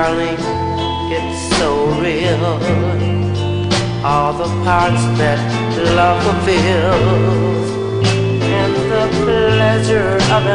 darling, it's so real. All the parts that love fulfills, and the pleasure of it